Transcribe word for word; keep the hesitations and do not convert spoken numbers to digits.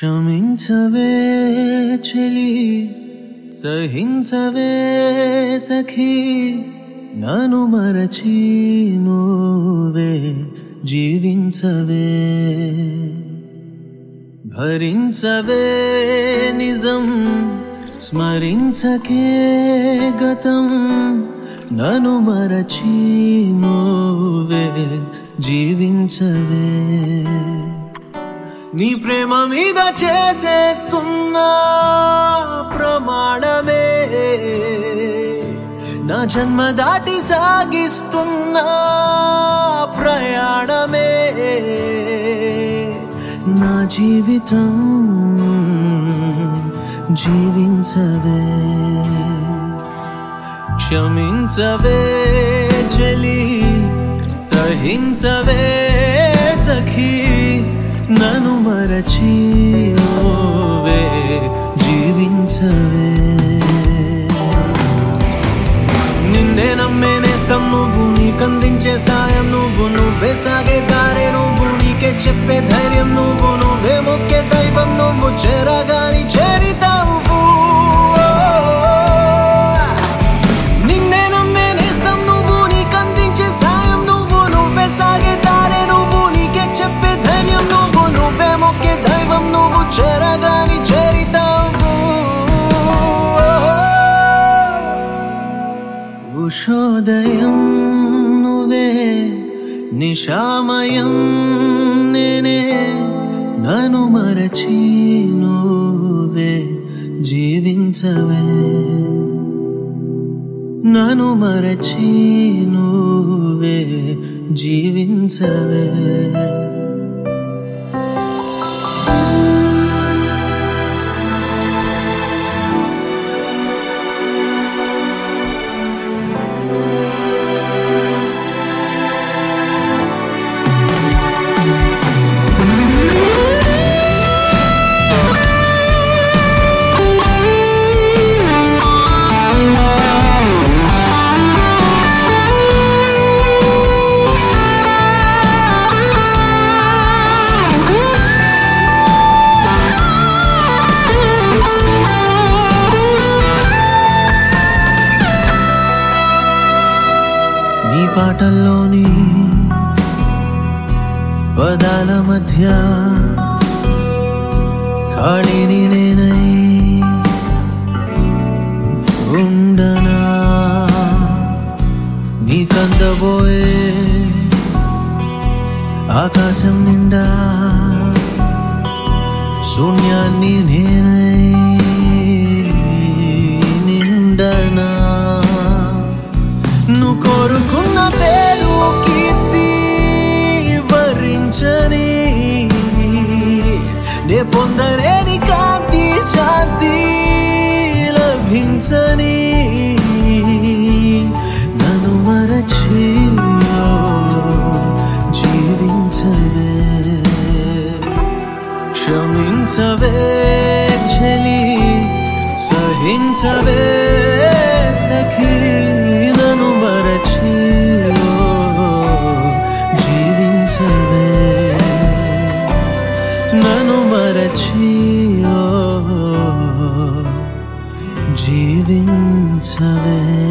క్షమించవే చెలి సహించవే సఖీ నన్ను మరచి నువ్వే జీవించవే భరించవే నిజం స్మరించకే గతం నన్ను మరచి నువ్వే జీవించవే నీ ప్రేమ మీద చేసేస్తున్నా ప్రమాణమే నా జన్మ దాటి సాగిస్తున్నా ప్రయాణమే నా జీవితం జీవించవే క్షమించవే చెలి సహించవే సఖీ నన్ను మరచి నువ్వే జీవించవే నిన్నే నమ్మేనేస్తం నువ్వు నీకందించే సాయం నువ్వు నువ్వే సాగే దారే నువ్వు నీకే చెప్పే ధైర్యం నువ్వు నువ్వే మొక్కే దైవం నువ్వు చేరగాని చేరితావు నిన్నే నమ్మేనేస్తం నువ్వు నీకందించే సాయం నువ్వు నువ్వే సాగే దారే నువ్వు నీకే చెప్పే ధైర్యం నువ్వు నువ్వే మొక్కే దైవం నువ్వు చేరగాని చేరితావు ఉషోదయం నువ్వే నిశామయం నేనే నన్ను మరచి నువ్వే జీవించవే నన్ను మరచి నువ్వే జీవించవే నీ పాటల్లోని పదాల మధ్య ఖాళీని నేనై ఉండనా నీ కందబోయే ఆకాశం నిండా శూన్యాన్ని నేనై నిండనా నువ్వు కోరుకున్న పేరు కీర్తి వరించని నే పొందలేని కాంతి శాంతి లభించని నన్ను మరచి జీవించవే క్షమించవే చెలి సహించవే సఖీ నన్ను మరచి జీవించవే నన్ను మరచి జీవించవే